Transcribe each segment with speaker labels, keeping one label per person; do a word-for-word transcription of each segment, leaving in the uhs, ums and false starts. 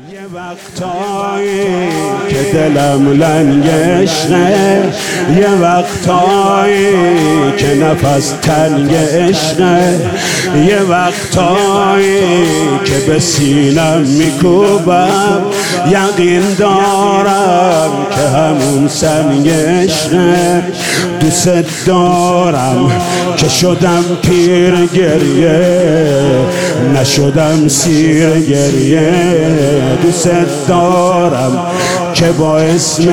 Speaker 1: یه وقتایی که دلم لنگ عشقه، یه وقتایی که نفس تنگ عشقه، یه وقتایی که به سینم میکوبم یقین دارم که همون سنگ عشقه. دوست دارم که شدم پیر گریه، نشدم سیر گریه. دوست دارم که با اسم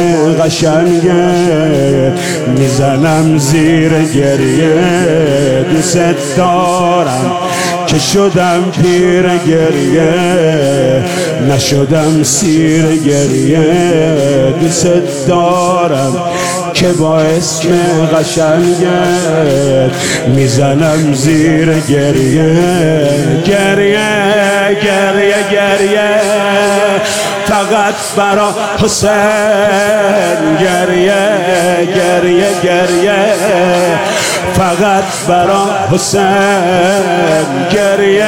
Speaker 1: قشنگه میزنم زیر گریه. دوست دارم که شدم پیر گریه، نشدم سیر گریه. دوست دارم که با اسم قشنگه میزنم زیر گریه. گریه گریه گریه فقط برا حسین، گریه گریه گریه فقط برا حسین، گریه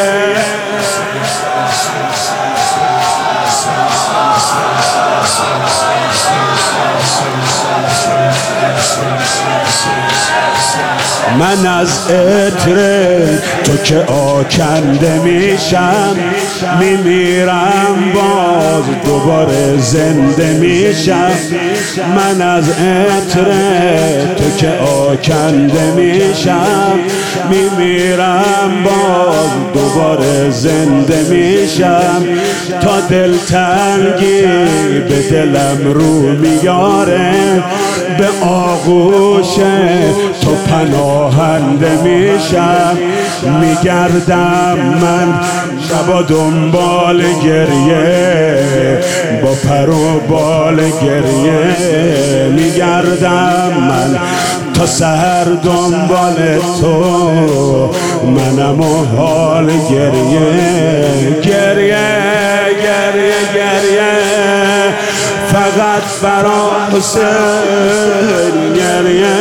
Speaker 1: من از عطر تو که آکنده میشم، میمیرم باز دوباره زنده میشم. من از عطر تو که آکنده میشم، میمیرم باز دوباره زنده میشم. تا دلتنگی به دلم رو میاره، به آغوش تو پناهنده میشم. میگردم من شبا دنبال گریه، با پر و بال گریه. میگردم من تا سحر دنبال تو، منم و حال گریه. گریه گریه گریه فقط برا حسین، گریه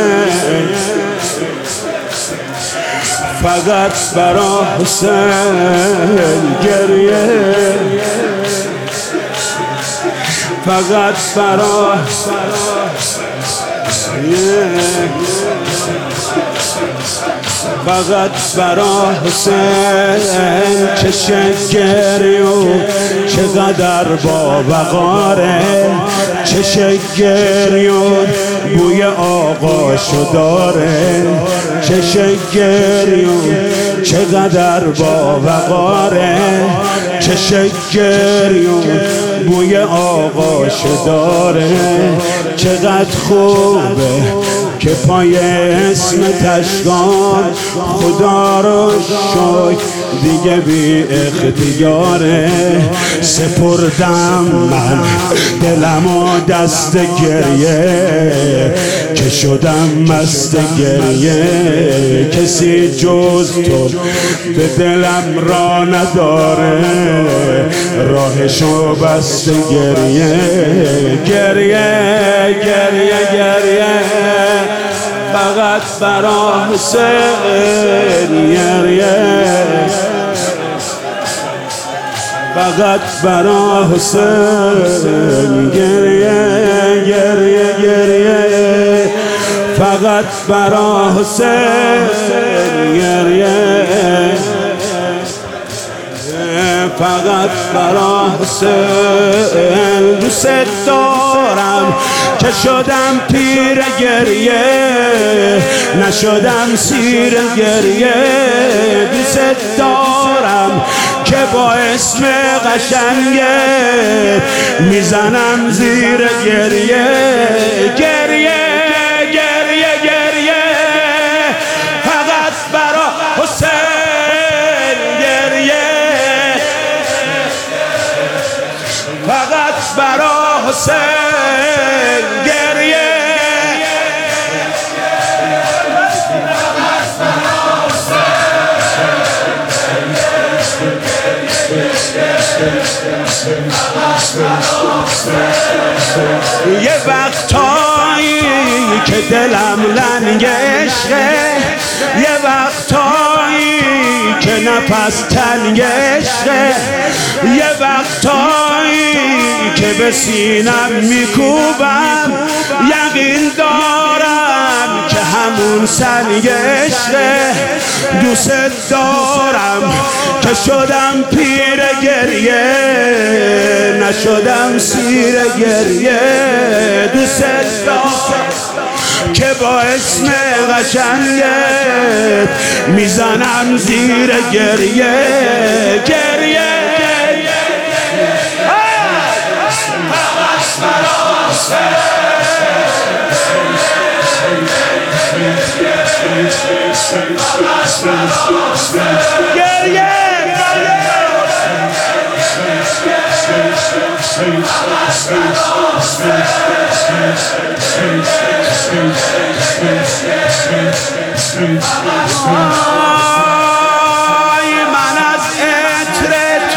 Speaker 1: فقط برا حسین، گریه فقط برا فقط برا حسین. چشم گریو چقدر با وقاره، چشم گریو بوی آقاشو داره. چشم گریو چقدر با وقاره، چشم گریو بوی آقاشو داره. چقدر خوبه که پای اسم تشکان، خدا رو شکر دیگه بی اختیاره. سپردم من دلم و دست گریه، که شدم مست گریه. کسی جز تو به دلم را نداره، راهشو بست گریه. گریه گریه گریه فقط برا حسین، گریه فقط برا حسین، گریه گریه گریه فقط برا حسین، گریه فقط برا حسین. دوست دارم که شدم پیر گریه، نشدم سیر گریه. دوست دارم که با اسم قشنگه میزنم زیر گریه. گریه گریه گریه فقط برا حسین، گریه فقط برا حسین، گریه یه وقتایی که دلم لنگ عشقه، یه وقتایی که نفس تنگ عشقه، یه وقتایی که به سینم میکوبم، یقین دارم که همون سنگ عشقه. دوست دارم که شدم پیر گریه، نشدم سیر گریه. دوست دارم که با اسم قشنگت میزنم زیر گریه گریه. آی من از عطرت،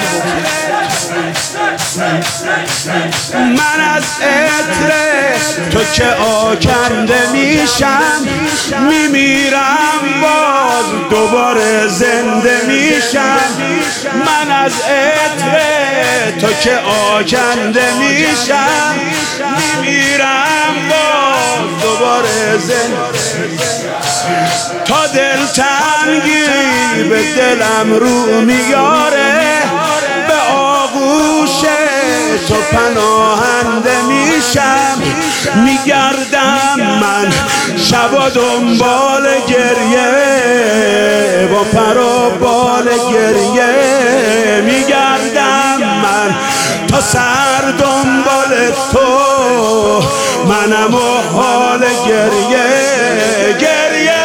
Speaker 1: من از عطرت تو که آکنده میشم، میمیرم باز دوباره زنده میشم. من از عطرت تو که آکنده میشم، میمیرم باز دوباره زنده. تا دلتنگی به دلم رو میاره، به آغوش تو پناهنده میشم. میگردم من شبا دنبال گریه، با پر و بال گریه. میگردم من تا سر دنبال تو، منم و حال گریه گریه.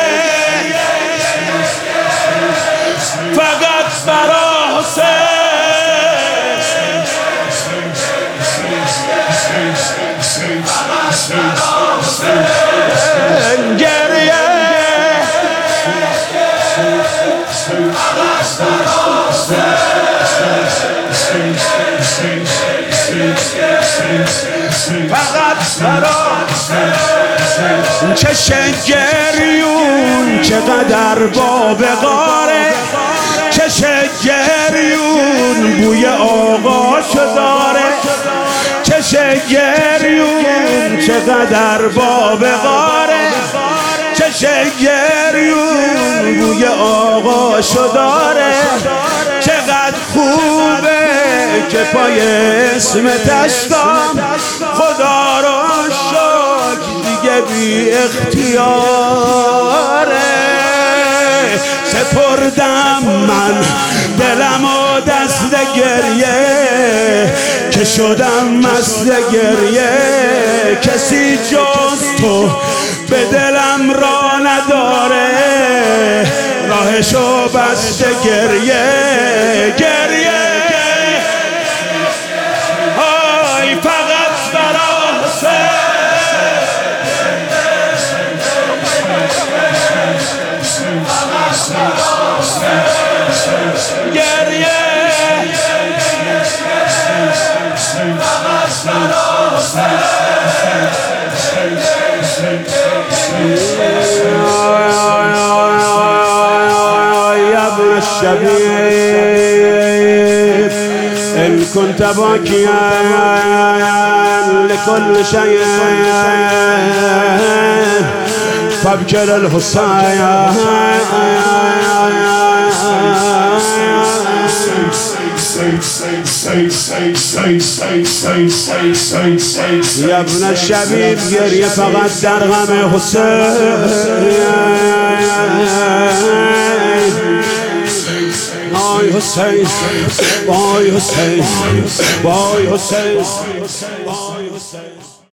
Speaker 1: فقط برا حسین گریه. فقط برا چشم گریون چقدر باب غاره، چشم گریون بوی آغاشو داره. چشم گریون چقدر باب غاره، چشم گریون بوی آغاشو داره. چقدر خوبه که پای اسمت اشکام، خدا رو شکر دیگه بی اختیاره. سپردم من دلم و دست گریه، که شدم مست گریه. کسی جز تو به دلم را نداره، راهشو بسته گریه گریه. آی فقط برا حسین گریه. يا ابن الشبيب إن كنت باكيا لكل شيء فابكي للحسين. يا ابن الشبيب گریه فقط در غم حسین. وای حسین، وای حسین، وای حسین، وای حسین.